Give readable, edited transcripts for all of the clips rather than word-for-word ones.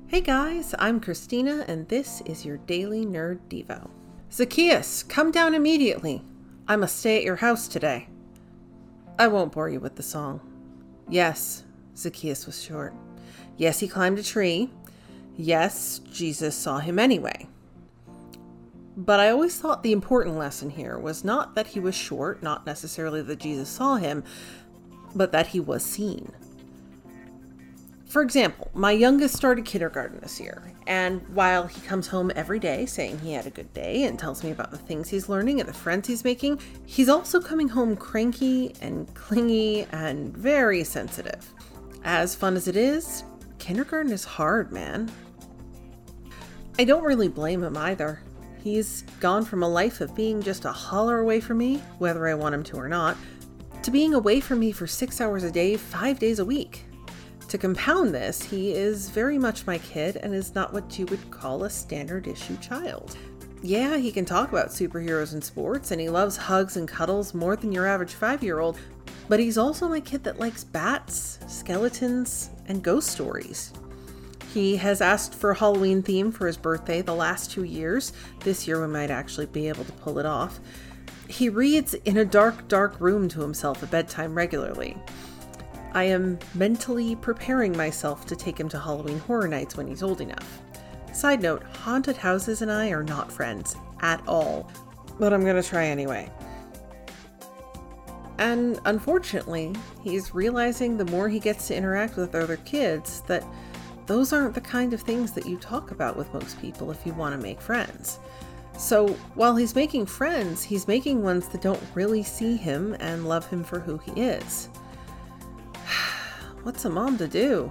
Hey guys, I'm Christina, and this is your Daily Nerd Devo. Zacchaeus, come down immediately. I must stay at your house today. I won't bore you with the song. Yes, Zacchaeus was short. Yes, he climbed a tree. Yes, Jesus saw him anyway. But I always thought the important lesson here was not that he was short, not necessarily that Jesus saw him, but that he was seen. For example, my youngest started kindergarten this year, and while he comes home every day saying he had a good day and tells me about the things he's learning and the friends he's making, he's also coming home cranky and clingy and very sensitive. As fun as it is, kindergarten is hard, man. I don't really blame him either. He's gone from a life of being just a holler away from me, whether I want him to or not, to being away from me for 6 hours a day, 5 days a week. To compound this, he is very much my kid and is not what you would call a standard issue child. Yeah, he can talk about superheroes and sports, and he loves hugs and cuddles more than your average 5-year-old, but he's also my kid that likes bats, skeletons, and ghost stories. He has asked for a Halloween theme for his birthday the last 2 years. This year we might actually be able to pull it off. He reads in a dark, dark room to himself at bedtime regularly. I am mentally preparing myself to take him to Halloween Horror Nights when he's old enough. Side note, haunted houses and I are not friends at all, but I'm gonna try anyway. And unfortunately, he's realizing the more he gets to interact with other kids that those aren't the kind of things that you talk about with most people if you want to make friends. So while he's making friends, he's making ones that don't really see him and love him for who he is. What's a mom to do?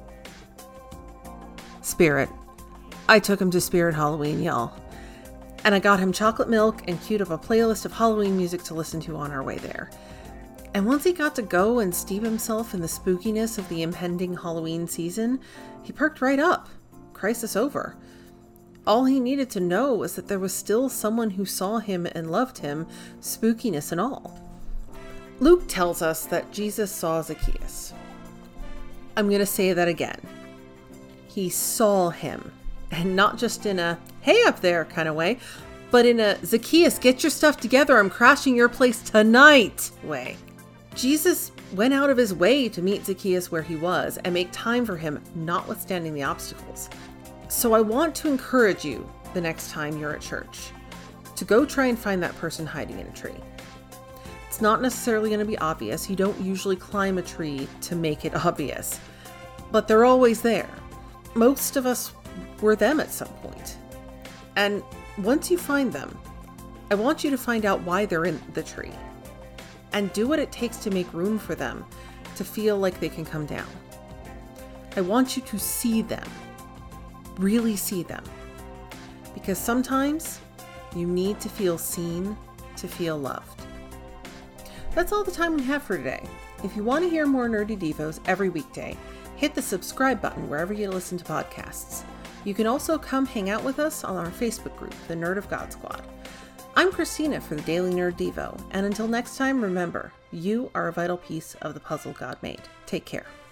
Spirit. I took him to Spirit Halloween, y'all. And I got him chocolate milk and queued up a playlist of Halloween music to listen to on our way there. And once he got to go and steep himself in the spookiness of the impending Halloween season, he perked right up. Crisis over. All he needed to know was that there was still someone who saw him and loved him, spookiness and all. Luke tells us that Jesus saw Zacchaeus. I'm going to say that again. He saw him, and not just in a, hey up there kind of way, but in a, Zacchaeus, get your stuff together, I'm crashing your place tonight way. Jesus went out of his way to meet Zacchaeus where he was and make time for him, notwithstanding the obstacles. So I want to encourage you the next time you're at church to go try and find that person hiding in a tree. It's not necessarily going to be obvious. You don't usually climb a tree to make it obvious, but they're always there. Most of us were them at some point. And once you find them, I want you to find out why they're in the tree and do what it takes to make room for them to feel like they can come down. I want you to see them, really see them, because sometimes you need to feel seen to feel loved. That's all the time we have for today. If you want to hear more Nerdy Devos every weekday, hit the subscribe button wherever you listen to podcasts. You can also come hang out with us on our Facebook group, the Nerd of God Squad. I'm Christina for the Daily Nerd Devo, and until next time, remember, you are a vital piece of the puzzle God made. Take care.